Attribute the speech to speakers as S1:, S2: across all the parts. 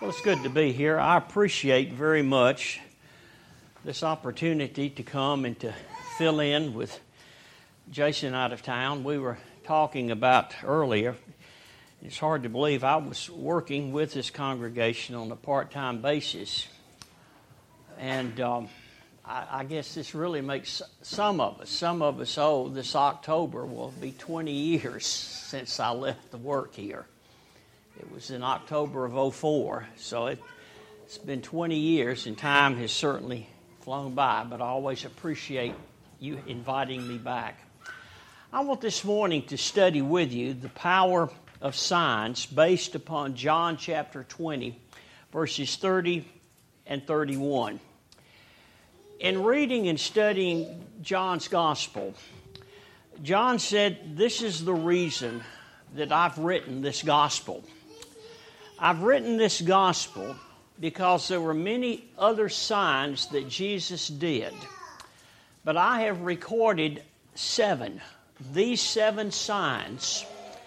S1: Well, it's good to be here. I appreciate very much this opportunity to come and to fill in with Jason out of town. We were talking about earlier, it's hard to believe I was working with this congregation on a part-time basis. And I guess this really makes some of us old. This October will be 20 years since I left the work here. It was in October of 2004, so it's been 20 years, and time has certainly flown by, but I always appreciate you inviting me back. I want this morning to study with you the power of signs based upon John chapter 20, verses 30 and 31. In reading and studying John's gospel, John said, "This is the reason that I've written this gospel. I've written this gospel because there were many other signs that Jesus did, but I have recorded these seven signs,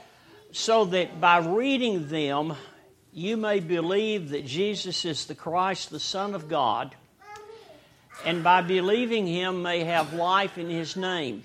S1: so that by reading them, you may believe that Jesus is the Christ, the Son of God, and by believing Him may have life in His name."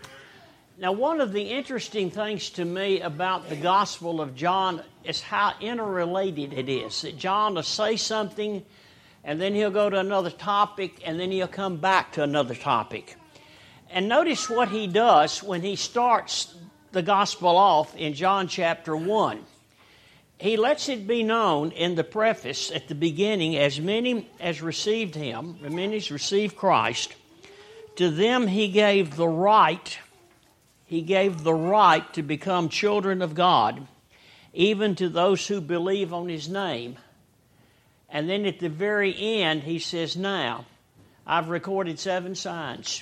S1: Now, one of the interesting things to me about the Gospel of John is how interrelated it is. That John will say something, and then he'll go to another topic, and then he'll come back to another topic. And notice what he does when he starts the Gospel off in John chapter 1. He lets it be known in the preface at the beginning, as many as received Him, as many as received Christ, to them He gave the right. He gave the right to become children of God, even to those who believe on His name. And then at the very end, He says, "Now, I've recorded 7 signs.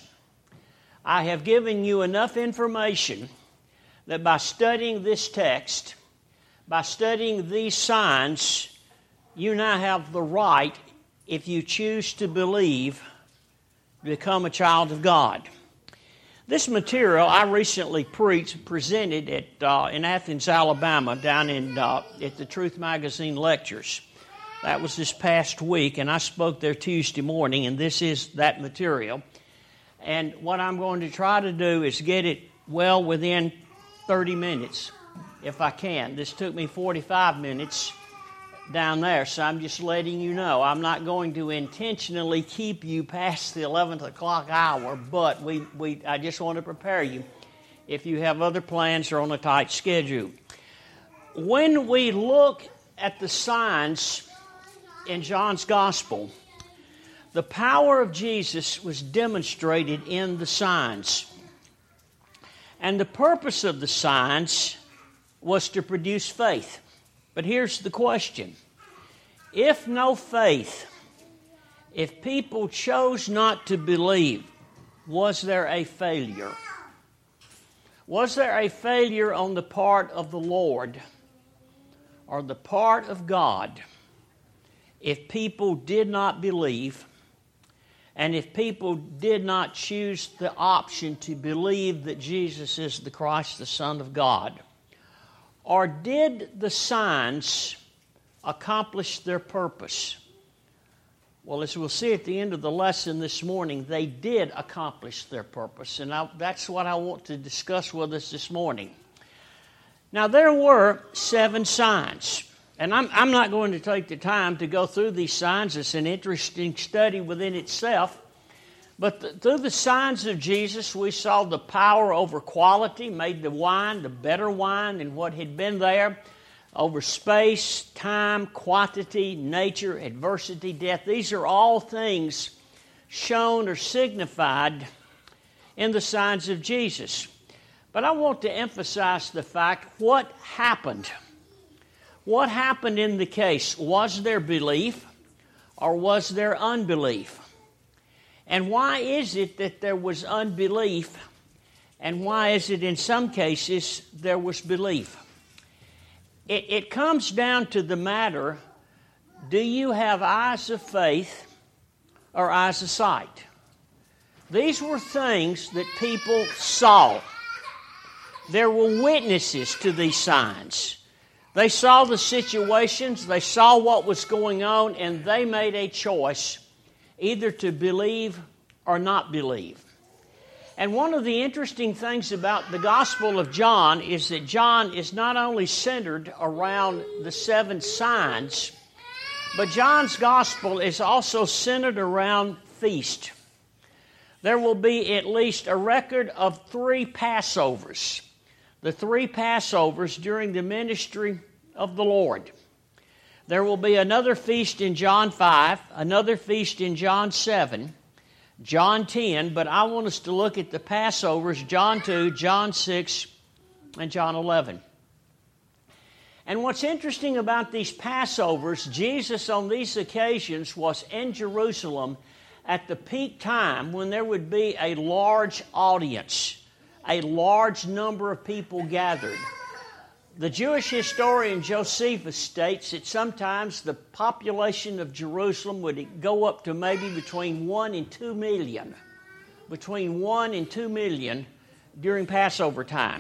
S1: I have given you enough information that by studying this text, by studying these signs, you now have the right, if you choose to believe, to become a child of God." This material I recently presented in Athens, Alabama, down at the Truth Magazine lectures. That was this past week, and I spoke there Tuesday morning, and this is that material. And what I'm going to try to do is get it well within 30 minutes, if I can. This took me 45 minutes down there, so I'm just letting you know. I'm not going to intentionally keep you past the 11 o'clock hour, but I just want to prepare you if you have other plans or on a tight schedule. When we look at the signs in John's Gospel, the power of Jesus was demonstrated in the signs. And the purpose of the signs was to produce faith. But here's the question. If no faith, if people chose not to believe, was there a failure? Was there a failure on the part of the Lord or the part of God if people did not believe, and if people did not choose the option to believe that Jesus is the Christ, the Son of God? Or did the signs accomplish their purpose? Well, as we'll see at the end of the lesson this morning, they did accomplish their purpose. And that's what I want to discuss with us this morning. Now, there were 7 signs. And I'm not going to take the time to go through these signs. It's an interesting study within itself. But through the signs of Jesus, we saw the power over quality, made the wine the better wine than what had been there, over space, time, quantity, nature, adversity, death. These are all things shown or signified in the signs of Jesus. But I want to emphasize the fact, what happened? What happened in the case? Was there belief or was there unbelief? And why is it that there was unbelief, and why is it in some cases there was belief? It comes down to the matter, do you have eyes of faith or eyes of sight? These were things that people saw. There were witnesses to these signs. They saw the situations, they saw what was going on, and they made a choice either to believe or not believe. And one of the interesting things about the Gospel of John is that John is not only centered around the 7 signs, but John's Gospel is also centered around feast. There will be at least a record of 3 Passovers. The 3 Passovers during the ministry of the Lord. There will be another feast in John 5, another feast in John 7, John 10, but I want us to look at the Passovers, John 2, John 6, and John 11. And what's interesting about these Passovers, Jesus on these occasions was in Jerusalem at the peak time when there would be a large audience, a large number of people gathered. The Jewish historian Josephus states that sometimes the population of Jerusalem would go up to maybe between 1 and 2 million. Between 1 and 2 million during Passover time.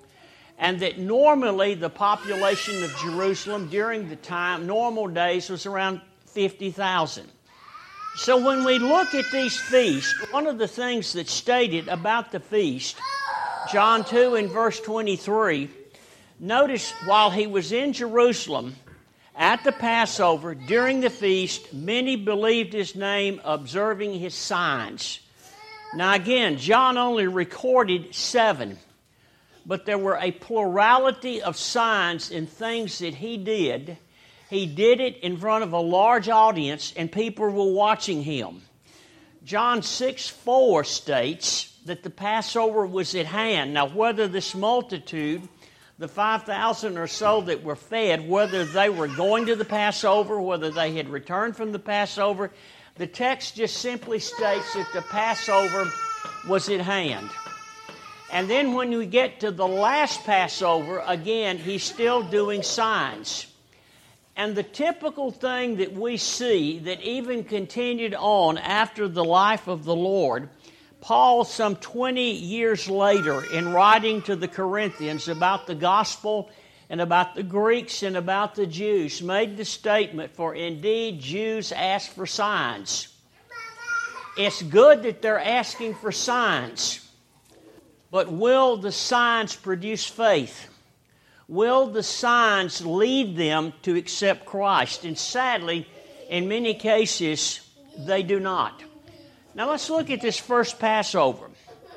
S1: And that normally the population of Jerusalem during the time, normal days, was around 50,000. So when we look at these feasts, one of the things that's stated about the feast, John 2 and verse 23, notice while he was in Jerusalem at the Passover during the feast, many believed his name, observing his signs. Now again, John only recorded 7, but there were a plurality of signs and things that he did. He did it in front of a large audience, and people were watching him. John 6:4 states that the Passover was at hand. Now, whether this multitude, the 5,000 or so that were fed, whether they were going to the Passover, whether they had returned from the Passover, the text just simply states that the Passover was at hand. And then when we get to the last Passover, again, he's still doing signs. And the typical thing that we see that even continued on after the life of the Lord, Paul, some 20 years later, in writing to the Corinthians about the gospel and about the Greeks and about the Jews, made the statement, "For indeed Jews ask for signs." It's good that they're asking for signs, but will the signs produce faith? Will the signs lead them to accept Christ? And sadly, in many cases, they do not. Now let's look at this first Passover.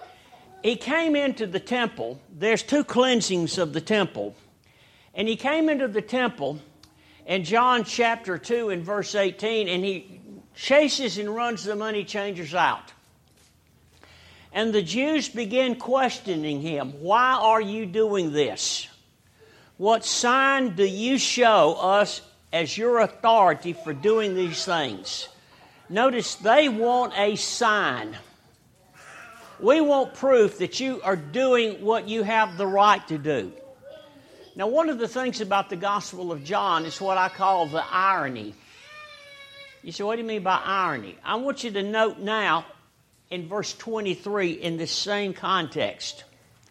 S1: He came into the temple. There's 2 cleansings of the temple. And he came into the temple in John chapter 2 and verse 18, and he chases and runs the money changers out. And the Jews begin questioning him. Why are you doing this? What sign do you show us as your authority for doing these things? Notice they want a sign. We want proof that you are doing what you have the right to do. Now, one of the things about the Gospel of John is what I call the irony. You say, what do you mean by irony? I want you to note now in verse 23 in this same context.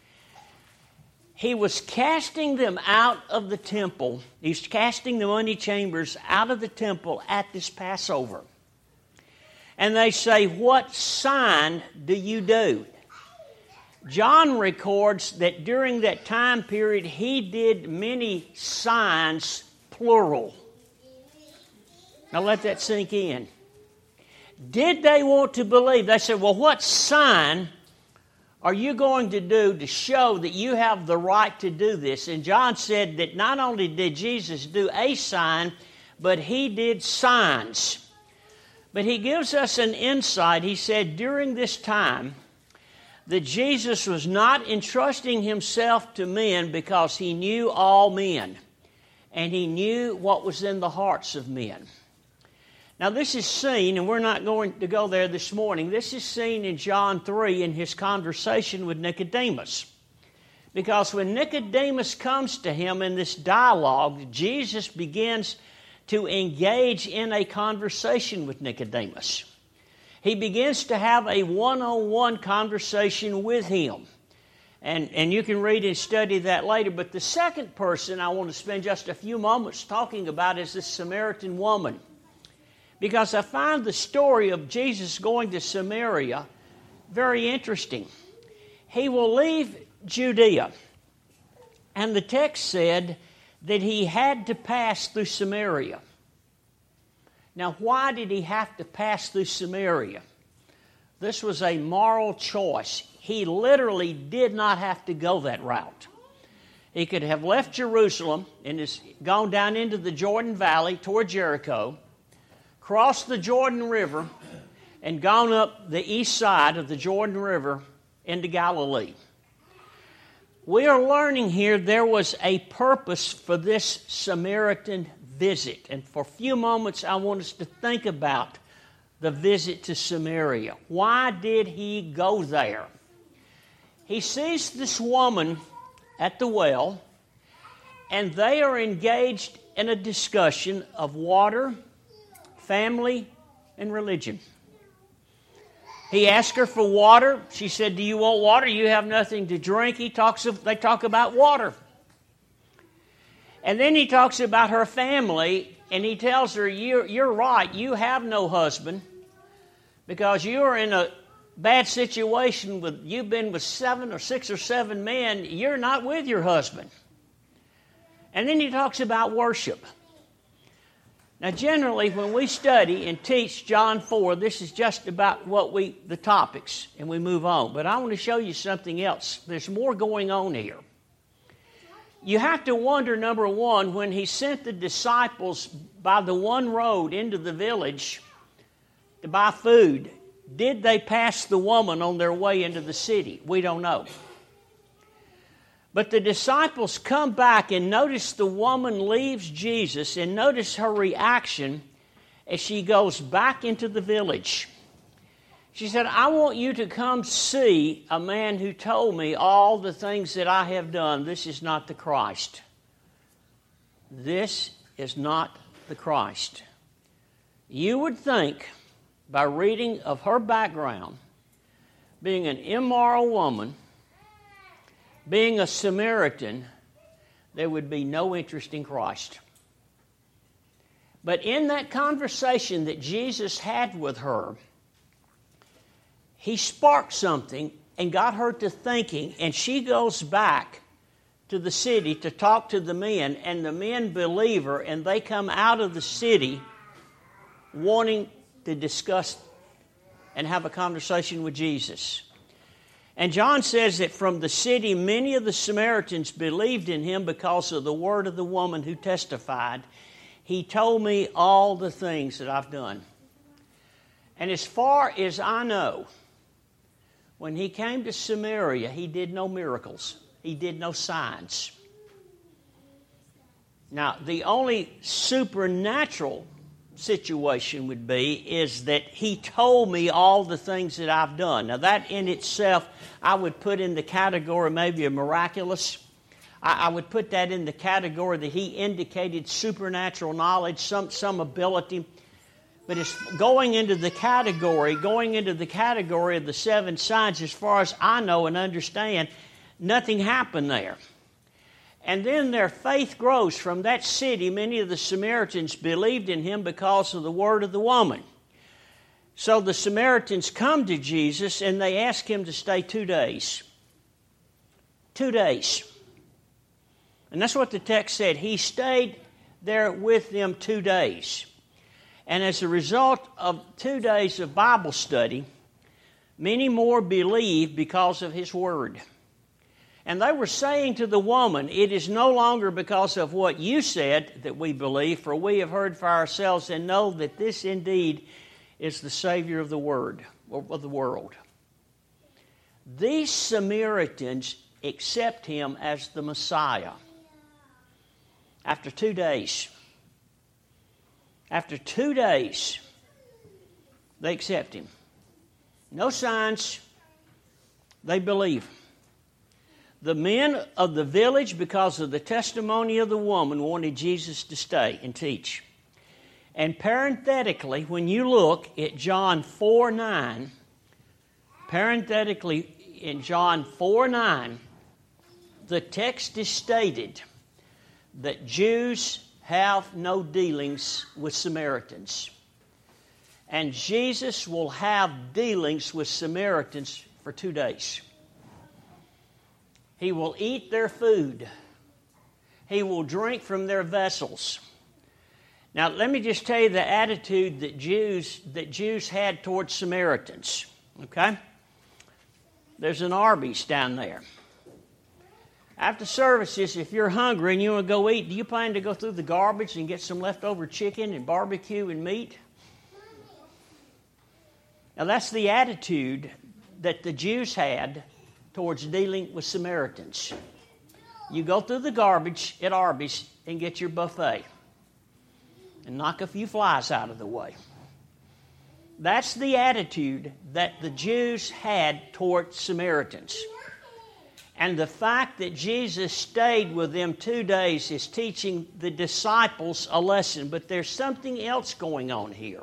S1: He was casting them out of the temple. He's casting the money chambers out of the temple at this Passover. And they say, what sign do you do? John records that during that time period, he did many signs, plural. Now let that sink in. Did they want to believe? They said, well, what sign are you going to do to show that you have the right to do this? And John said that not only did Jesus do a sign, but he did signs. But he gives us an insight. He said during this time that Jesus was not entrusting himself to men because he knew all men. And he knew what was in the hearts of men. Now this is seen, and we're not going to go there this morning, this is seen in John 3 in his conversation with Nicodemus. Because when Nicodemus comes to him in this dialogue, Jesus begins to engage in a conversation with Nicodemus. He begins to have a one-on-one conversation with him. And you can read and study that later. But the second person I want to spend just a few moments talking about is this Samaritan woman. Because I find the story of Jesus going to Samaria very interesting. He will leave Judea. And the text said that he had to pass through Samaria. Now, why did he have to pass through Samaria? This was a moral choice. He literally did not have to go that route. He could have left Jerusalem and gone down into the Jordan Valley toward Jericho, crossed the Jordan River, and gone up the east side of the Jordan River into Galilee. We are learning here there was a purpose for this Samaritan visit. And for a few moments, I want us to think about the visit to Samaria. Why did he go there? He sees this woman at the well, and they are engaged in a discussion of water, family, and religion. He asked her for water. She said, "Do you want water? You have nothing to drink." They talk about water. And then he talks about her family, and he tells her, you're right, you have no husband because you're in a bad situation. You've been with 6 or 7 men. You're not with your husband. And then he talks about worship. Now, generally, when we study and teach John 4, this is just about the topics, and we move on. But I want to show you something else. There's more going on here. You have to wonder, number one, when he sent the disciples by the one road into the village to buy food, did they pass the woman on their way into the city? We don't know. But the disciples come back and notice the woman leaves Jesus, and notice her reaction as she goes back into the village. She said, "I want you to come see a man who told me all the things that I have done. This is not the Christ." This is not the Christ. You would think, by reading of her background, being an immoral woman, being a Samaritan, there would be no interest in Christ. But in that conversation that Jesus had with her, he sparked something and got her to thinking, and she goes back to the city to talk to the men, and the men believe her, and they come out of the city wanting to discuss and have a conversation with Jesus. And John says that from the city, many of the Samaritans believed in him because of the word of the woman who testified, "He told me all the things that I've done." And as far as I know, when he came to Samaria, he did no miracles. He did no signs. Now, the only supernatural situation would be is that he told me all the things that I've done. Now, that in itself, I would put in the category maybe of miraculous. I would put that in the category that he indicated supernatural knowledge, some ability. But it's going into the category of the 7 signs, as far as I know and understand, nothing happened there. And then their faith grows. From that city, many of the Samaritans believed in him because of the word of the woman. So the Samaritans come to Jesus and they ask him to stay 2 days. 2 days. And that's what the text said. He stayed there with them 2 days. And as a result of 2 days of Bible study, many more believed because of his word. And they were saying to the woman, "It is no longer because of what you said that we believe, for we have heard for ourselves and know that this indeed is the Savior of the world." These Samaritans accept him as the Messiah. After 2 days. After 2 days, they accept him. No signs. They believe. The men of the village, because of the testimony of the woman, wanted Jesus to stay and teach. And parenthetically, when you look at John 4:9, parenthetically in John 4:9, the text is stated that Jews have no dealings with Samaritans. And Jesus will have dealings with Samaritans for 2 days. He will eat their food. He will drink from their vessels. Now, let me just tell you the attitude that Jews had towards Samaritans. Okay? There's an Arby's down there. After services, if you're hungry and you want to go eat, do you plan to go through the garbage and get some leftover chicken and barbecue and meat? Now, that's the attitude that the Jews had towards dealing with Samaritans. You go through the garbage at Arby's and get your buffet and knock a few flies out of the way. That's the attitude that the Jews had toward Samaritans. And the fact that Jesus stayed with them 2 days is teaching the disciples a lesson. But there's something else going on here.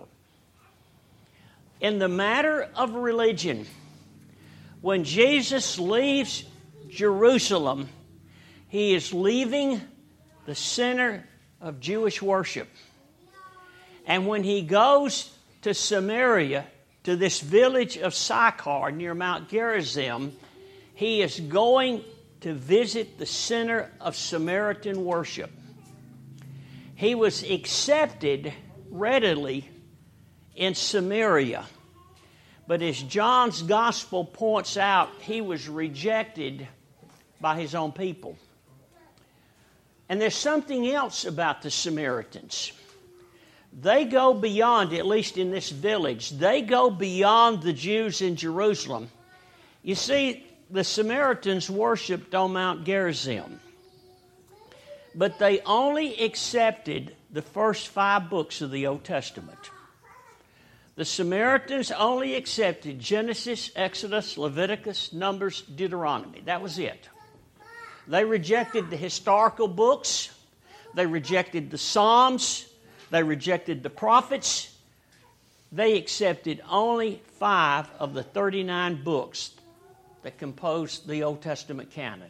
S1: In the matter of religion, when Jesus leaves Jerusalem, he is leaving the center of Jewish worship. And when he goes to Samaria, to this village of Sychar near Mount Gerizim, he is going to visit the center of Samaritan worship. He was accepted readily in Samaria. But as John's gospel points out, he was rejected by his own people. And there's something else about the Samaritans. They go beyond, at least in this village, they go beyond the Jews in Jerusalem. You see, the Samaritans worshipped on Mount Gerizim. But they only accepted the first 5 books of the Old Testament. The Samaritans only accepted Genesis, Exodus, Leviticus, Numbers, Deuteronomy. That was it. They rejected the historical books. They rejected the Psalms. They rejected the prophets. They accepted only 5 of the 39 books that compose the Old Testament canon.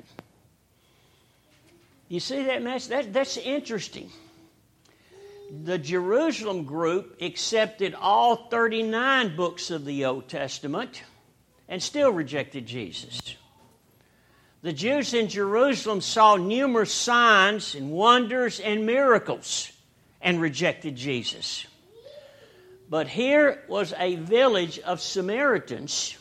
S1: You see that mess? That's interesting. The Jerusalem group accepted all 39 books of the Old Testament and still rejected Jesus. The Jews in Jerusalem saw numerous signs and wonders and miracles and rejected Jesus. But here was a village of Samaritans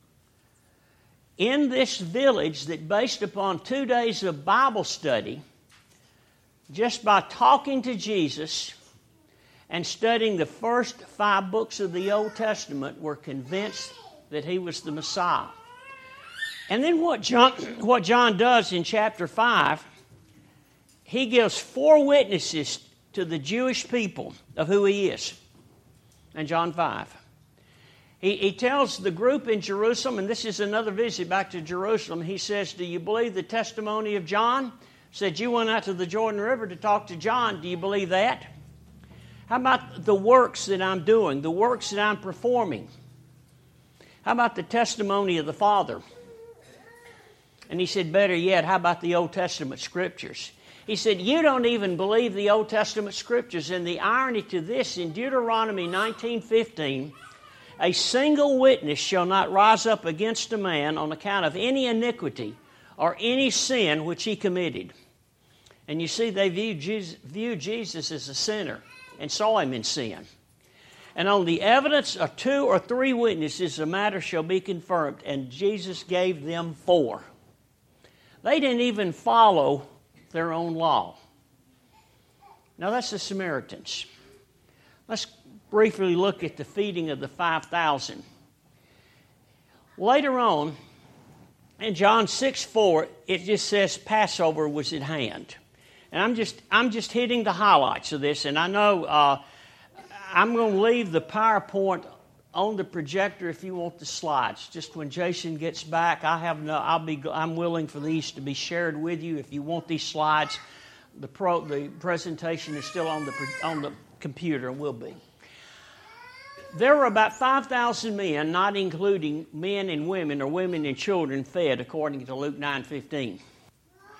S1: in this village that, based upon 2 days of Bible study, just by talking to Jesus and studying the first 5 books of the Old Testament, were convinced that he was the Messiah. And then what John does in chapter 5, he gives 4 witnesses to the Jewish people of who he is in John 5. He tells the group in Jerusalem, and this is another visit back to Jerusalem, he says, do you believe the testimony of John? Said, you went out to the Jordan River to talk to John. Do you believe that? How about the works that I'm doing, the works that I'm performing? How about the testimony of the Father? And he said, better yet, how about the Old Testament Scriptures? He said, you don't even believe the Old Testament Scriptures. And the irony to this, in Deuteronomy 19:15, a single witness shall not rise up against a man on account of any iniquity or any sin which he committed. And you see, they viewed Jesus as a sinner and saw him in sin. And on the evidence of 2 or 3 witnesses, the matter shall be confirmed. And Jesus gave them 4. They didn't even follow their own law. Now that's the Samaritans. Let's briefly look at the feeding of the 5,000. Later on, in John 6:4, it just says Passover was at hand. And I'm just hitting the highlights of this, and I know I'm going to leave the PowerPoint on the projector if you want the slides. Just when Jason gets back, I'm willing for these to be shared with you. If you want these slides, the presentation is still on the computer and will be. There were about 5,000 men, not including men and women or women and children, fed according to Luke 9:15.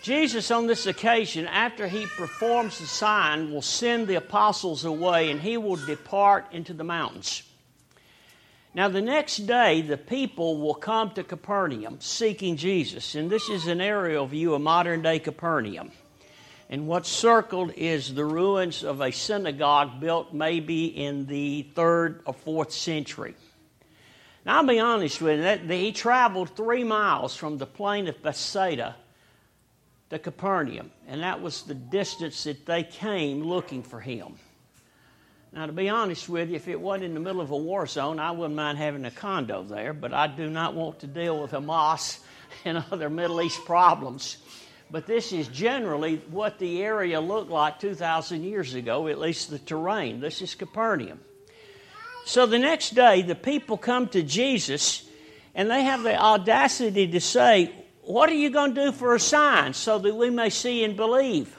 S1: Jesus, on this occasion, after he performs the sign, will send the apostles away, and he will depart into the mountains. Now, the next day, the people will come to Capernaum seeking Jesus, and this is an aerial view of modern-day Capernaum. And what's circled is the ruins of a synagogue built maybe in the 3rd or 4th century. Now, I'll be honest with you, he traveled 3 miles from the plain of Bethsaida to Capernaum, and that was the distance that they came looking for him. Now, to be honest with you, if it wasn't in the middle of a war zone, I wouldn't mind having a condo there, but I do not want to deal with Hamas and other Middle East problems. But this is generally what the area looked like 2,000 years ago, at least the terrain. This is Capernaum. So the next day, the people come to Jesus, and they have the audacity to say, "What are you going to do for a sign so that we may see and believe?"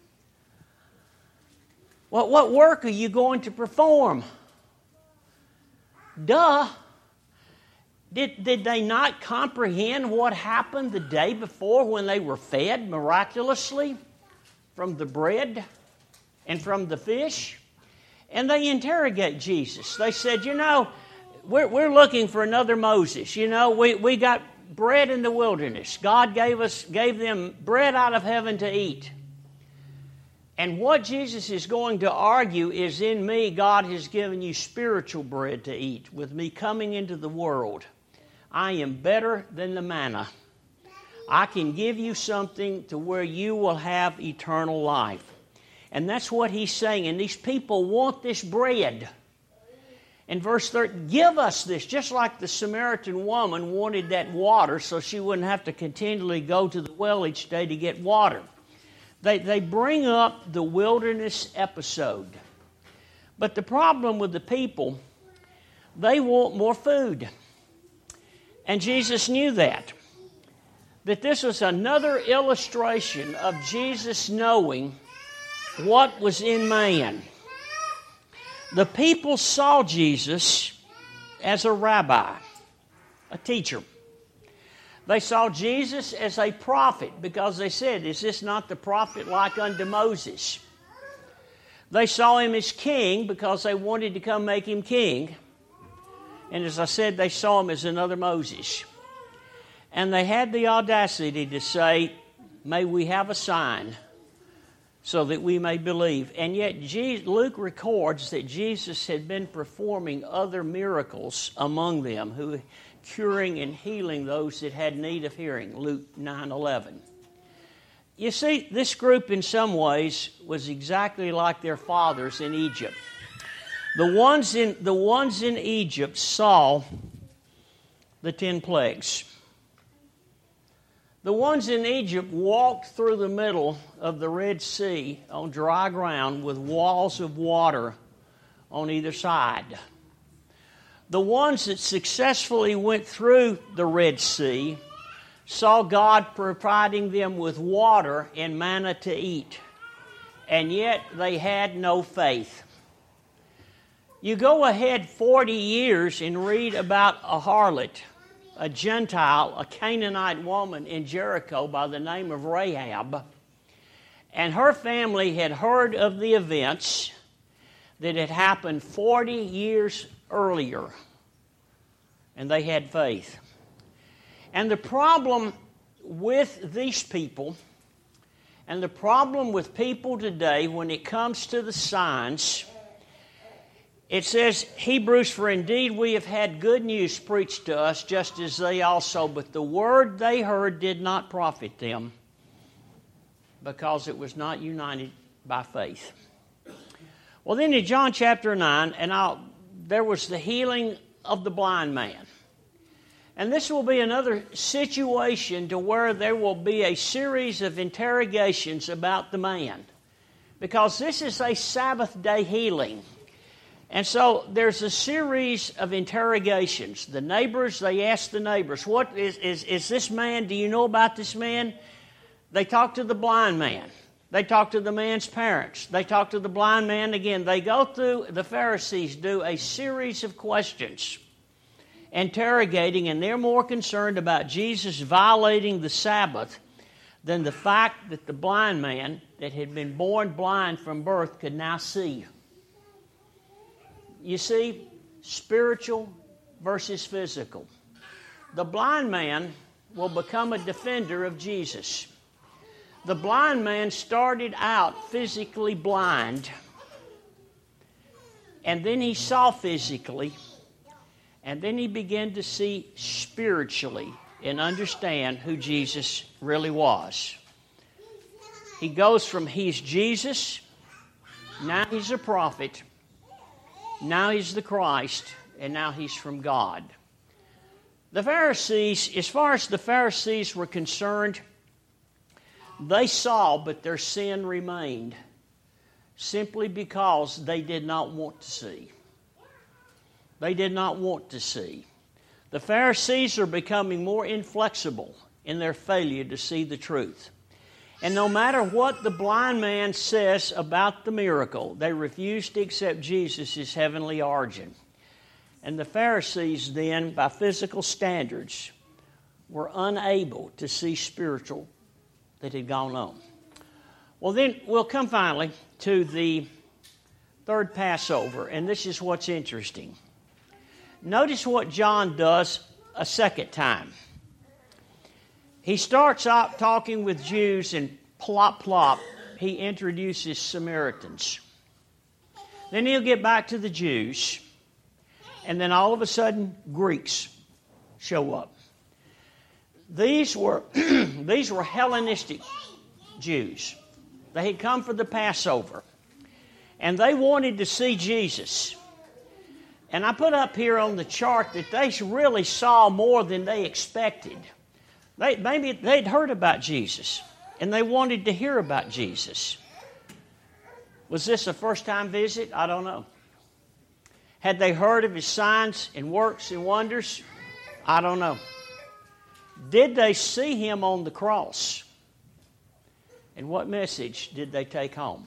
S1: What work are you going to perform? Duh. Did they not comprehend what happened the day before when they were fed miraculously from the bread and from the fish? And they interrogate Jesus. They said, we're looking for another Moses. We got bread in the wilderness. God gave them bread out of heaven to eat. And what Jesus is going to argue is, in me, God has given you spiritual bread to eat. With me coming into the world, I am better than the manna. I can give you something to where you will have eternal life. And that's what he's saying. And these people want this bread. In verse 30, give us this, just like the Samaritan woman wanted that water so she wouldn't have to continually go to the well each day to get water. They bring up the wilderness episode. But the problem with the people, they want more food. And Jesus knew that this was another illustration of Jesus knowing what was in man. The people saw Jesus as a rabbi, a teacher. They saw Jesus as a prophet because they said, "Is this not the prophet like unto Moses?" They saw him as king because they wanted to come make him king. And as I said, they saw him as another Moses. And they had the audacity to say, "May we have a sign so that we may believe." And yet Luke records that Jesus had been performing other miracles among them, who curing and healing those that had need of hearing, Luke 9:11. You see, this group in some ways was exactly like their fathers in Egypt. The ones in Egypt saw the 10 plagues. The ones in Egypt walked through the middle of the Red Sea on dry ground with walls of water on either side. The ones that successfully went through the Red Sea saw God providing them with water and manna to eat, and yet they had no faith. You go ahead 40 years and read about a harlot, a Gentile, a Canaanite woman in Jericho by the name of Rahab, and her family had heard of the events that had happened 40 years earlier, and they had faith. And the problem with these people, and the problem with people today when it comes to the signs, it says, Hebrews, "For indeed we have had good news preached to us, just as they also, but the word they heard did not profit them, because it was not united by faith." Well, then in John chapter 9, there was the healing of the blind man. And this will be another situation to where there will be a series of interrogations about the man, because this is a Sabbath day healing. And so there's a series of interrogations. The neighbors, they ask the neighbors, "What is this man? Do you know about this man?" They talk to the blind man. They talk to the man's parents. They talk to the blind man again. They go through, the Pharisees do a series of questions, interrogating, and they're more concerned about Jesus violating the Sabbath than the fact that the blind man that had been born blind from birth could now see. You see, spiritual versus physical. The blind man will become a defender of Jesus. The blind man started out physically blind, and then he saw physically, and then he began to see spiritually and understand who Jesus really was. He goes from he's Jesus, now he's a prophet, now he's the Christ, and now he's from God. The Pharisees, as far as the Pharisees were concerned, they saw, but their sin remained, simply because they did not want to see. They did not want to see. The Pharisees are becoming more inflexible in their failure to see the truth. And no matter what the blind man says about the miracle, they refuse to accept Jesus' heavenly origin. And the Pharisees then, by physical standards, were unable to see spiritual that had gone on. Well, then we'll come finally to the third Passover, and this is what's interesting. Notice what John does a second time. He starts out talking with Jews, and plop, plop, he introduces Samaritans. Then he'll get back to the Jews, and then all of a sudden, Greeks show up. These were Hellenistic Jews. They had come for the Passover, and they wanted to see Jesus. And I put up here on the chart that they really saw more than they expected. Maybe they'd heard about Jesus, and they wanted to hear about Jesus. Was this a first-time visit? I don't know. Had they heard of his signs and works and wonders? I don't know. Did they see him on the cross? And what message did they take home?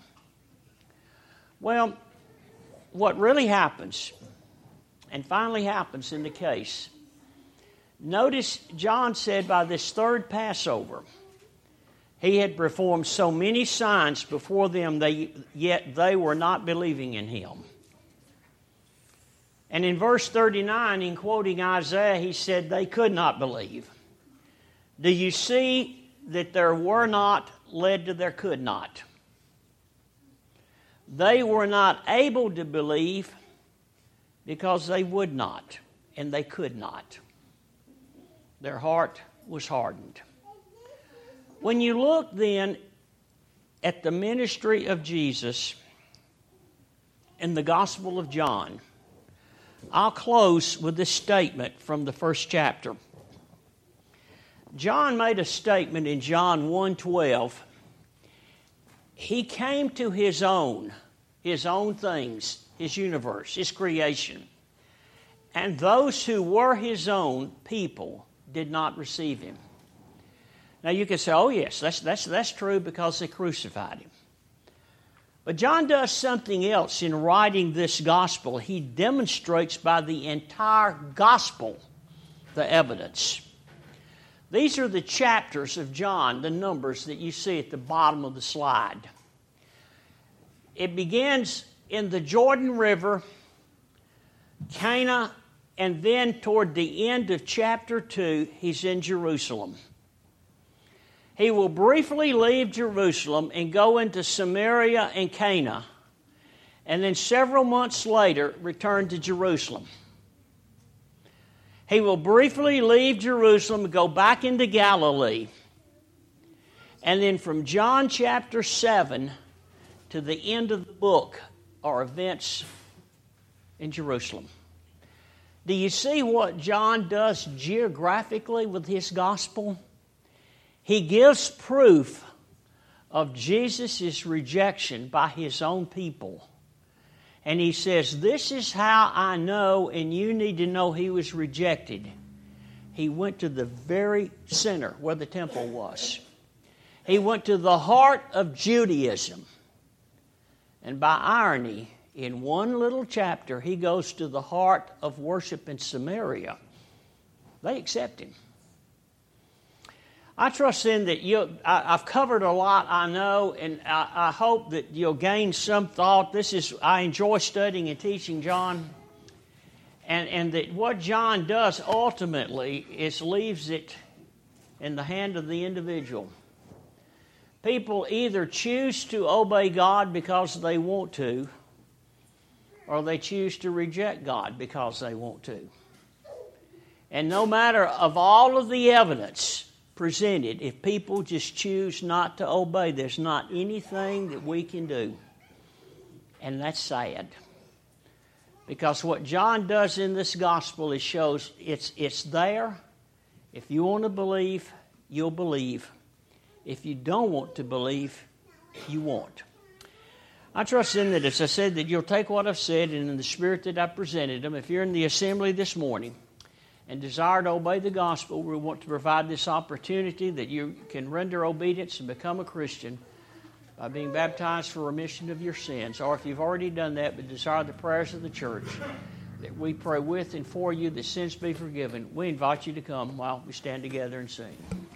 S1: Well, what really happens, and finally happens in the case, notice John said by this third Passover, he had performed so many signs before them, yet they were not believing in him. And in verse 39, in quoting Isaiah, he said they could not believe. Do you see that there were not led to there could not? They were not able to believe because they would not, and they could not. Their heart was hardened. When you look then at the ministry of Jesus in the Gospel of John, I'll close with this statement from the first chapter. John made a statement in John 1:12. He came to his own things, his universe, his creation. And those who were his own people did not receive him. Now you can say, oh yes, that's true because they crucified him. But John does something else in writing this gospel. He demonstrates by the entire gospel the evidence. These are the chapters of John, the numbers that you see at the bottom of the slide. It begins in the Jordan River, Cana, and then toward the end of chapter 2, he's in Jerusalem. He will briefly leave Jerusalem and go into Samaria and Cana, and then several months later return to Jerusalem. He will briefly leave Jerusalem and go back into Galilee, and then from John chapter 7 to the end of the book are events in Jerusalem. Do you see what John does geographically with his gospel? He gives proof of Jesus' rejection by his own people. And he says, this is how I know, and you need to know he was rejected. He went to the very center where the temple was. He went to the heart of Judaism. And by irony, in one little chapter, he goes to the heart of worship in Samaria. They accept him. I trust then that I've covered a lot, I know, and I hope that you'll gain some thought. I enjoy studying and teaching John, and that what John does ultimately is leaves it in the hand of the individual. People either choose to obey God because they want to, or they choose to reject God because they want to. And no matter of all of the evidence presented, if people just choose not to obey, there's not anything that we can do. And that's sad. Because what John does in this gospel is shows it's there. If you want to believe, you'll believe. If you don't want to believe, you won't. I trust in that, as I said, that you'll take what I've said and in the spirit that I presented them. If you're in the assembly this morning and desire to obey the gospel, we want to provide this opportunity that you can render obedience and become a Christian by being baptized for remission of your sins. Or if you've already done that but desire the prayers of the church, that we pray with and for you that sins be forgiven, we invite you to come while we stand together and sing.